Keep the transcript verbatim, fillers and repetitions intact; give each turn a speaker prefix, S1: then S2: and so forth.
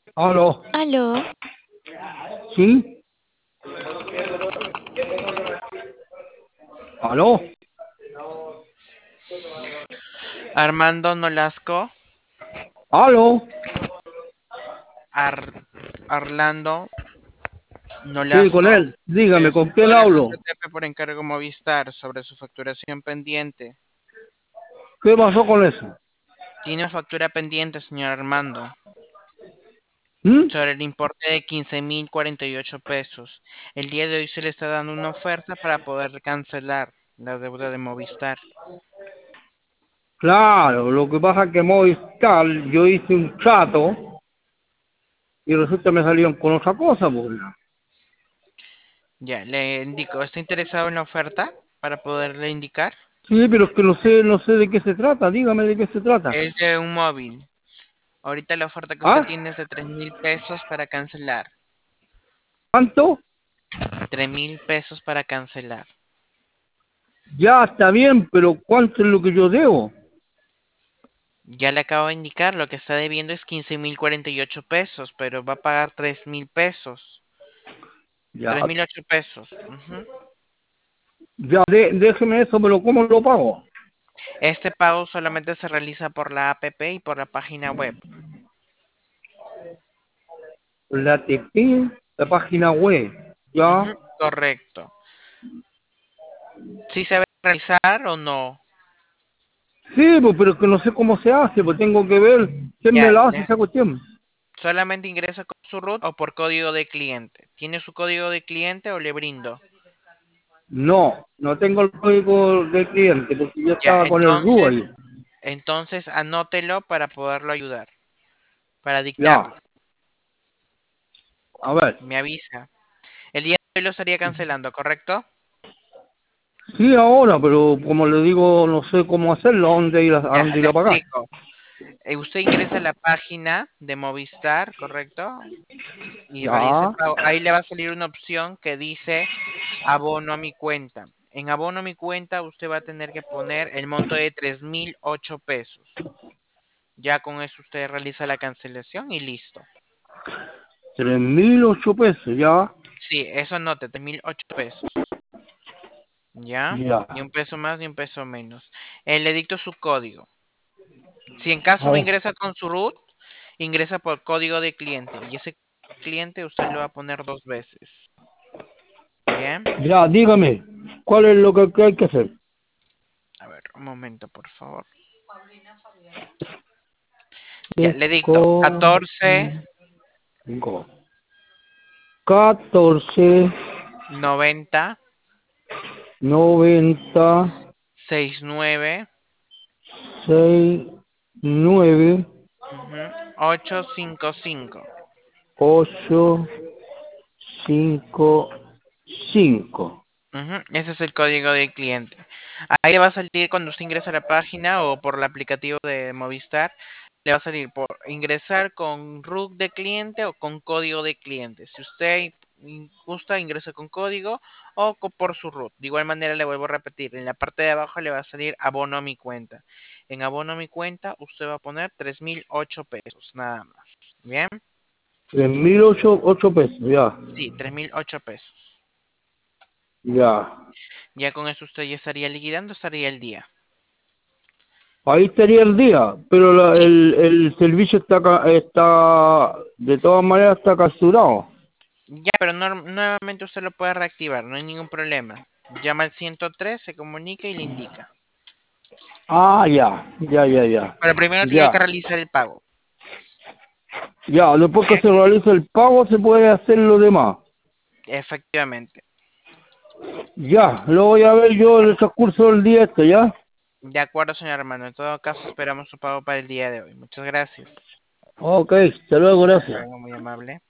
S1: Aló,
S2: Aló,
S1: ¿sí? ¿Aló?
S3: Armando Nolasco,
S1: ¿Aló?
S3: Ar- Arlando
S1: Sí, con
S3: Nolasco,
S1: él. Dígame,
S3: del
S1: ¿con quién
S3: sector
S1: hablo?
S3: S T P por encargo Movistar sobre su facturación pendiente.
S1: ¿Qué pasó con eso?
S3: Tiene una factura pendiente, señor Armando,
S1: ¿Mm?
S3: sobre el importe de quince mil cuarenta y ocho pesos. El día de hoy se le está dando una oferta para poder cancelar la deuda de Movistar.
S1: Claro, lo que pasa es que Movistar, yo hice un trato y resulta me salieron con otra cosa, pues.
S3: Ya, le indico, ¿está interesado en la oferta para poderle indicar?
S1: Sí, pero es que no sé, no sé de qué se trata, dígame de qué se trata.
S3: Es de un móvil. Ahorita la oferta que usted
S1: ¿Ah?
S3: tiene es de tres mil pesos para cancelar.
S1: ¿Cuánto?
S3: Tres mil pesos para cancelar.
S1: Ya está bien, pero ¿cuánto es lo que yo debo?
S3: Ya le acabo de indicar, lo que está debiendo es quince mil cuarenta y ocho pesos, pero va a pagar tres mil pesos.
S1: Ya,
S3: Tres mil ocho pesos. Ujú.
S1: ya, de- déjeme eso, pero ¿cómo lo pago?
S3: Este pago solamente se realiza por la app y por la página web.
S1: La T P, la página web. Ya.
S3: Ujú, correcto. ¿Sí se va a realizar o no?
S1: Sí, pues, pero es que no sé cómo se hace, pues tengo que ver quién me
S3: Ya,
S1: la hace
S3: le-
S1: esa cuestión.
S3: solamente ingresa con su root o por código de cliente. ¿Tiene su código de cliente o le brindo?
S1: No, no tengo el código del cliente porque yo
S3: Ya,
S1: estaba con el R U
S3: entonces,
S1: ahí.
S3: entonces anótelo para poderlo ayudar, para
S1: Ya,
S3: dictarlo.
S1: a ver.
S3: Me avisa. El día de hoy lo estaría cancelando, ¿correcto?
S1: Sí, ahora, pero como le digo, no sé cómo hacerlo, a dónde ir a, a
S3: Ya,
S1: dónde ir
S3: le
S1: a pagar.
S3: explico. Eh, usted ingresa a la página de Movistar, ¿correcto? Y realiza el
S1: Ya,
S3: pago. Ahí le va a salir una opción que dice abono a mi cuenta. En abono a mi cuenta usted va a tener que poner el monto de tres mil ocho pesos. Ya con eso usted realiza la cancelación y listo.
S1: tres mil ocho pesos, ya,
S3: Sí, eso anote, tres mil ocho pesos. ¿Ya?
S1: ya.
S3: Ni un peso más ni un peso menos. Eh, le dicto su código. Si en caso no
S1: Oh,
S3: ingresa con su root, ingresa por código de cliente. Y ese cliente usted lo va a poner dos veces. Bien.
S1: ya, dígame, ¿cuál es lo que, que hay que hacer?
S3: A ver, un momento, por favor. Ya, le dicto.
S1: Cinco,
S3: catorce,
S1: cinco, catorce,
S3: noventa,
S1: noventa,
S3: sesenta y nueve,
S1: seis, nueve,
S3: ujú, ochocientos cincuenta y cinco.
S1: ocho, cinco, cinco.
S3: Ujú, ese es el código del cliente. Ahí le va a salir cuando usted ingresa a la página o por el aplicativo de Movistar. Le va a salir por ingresar con root de cliente o con código de cliente. Si usted in- gusta, ingresa con código o co- por su root. De igual manera, le vuelvo a repetir. En la parte de abajo le va a salir abono a mi cuenta. En abono a mi cuenta, usted va a poner tres mil ocho pesos, nada más. ¿Bien?
S1: Tres mil ocho, ocho pesos, ya,
S3: Sí, tres mil ocho pesos.
S1: ya.
S3: Ya con eso usted ya estaría liquidando, estaría el día.
S1: Ahí estaría el día, pero la-
S3: Sí.
S1: el, el servicio está, ca- está, de todas maneras está capturado.
S3: Ya, pero nor- nuevamente usted lo puede reactivar, no hay ningún problema. Llama al ciento tres, se comunica y le indica.
S1: Ah, ya, ya, ya, ya,
S3: Pero primero tiene que
S1: ya,
S3: realizar el pago.
S1: ya. Después que
S3: Bien,
S1: se realiza el pago se puede hacer lo demás.
S3: efectivamente.
S1: Ya, lo voy a ver yo en el transcurso del día esto, ¿ya?
S3: De acuerdo, señor hermano. En todo caso, esperamos su pago para el día de hoy. Muchas gracias.
S1: Ok, hasta luego,
S3: Hasta
S1: gracias.
S3: luego, muy amable.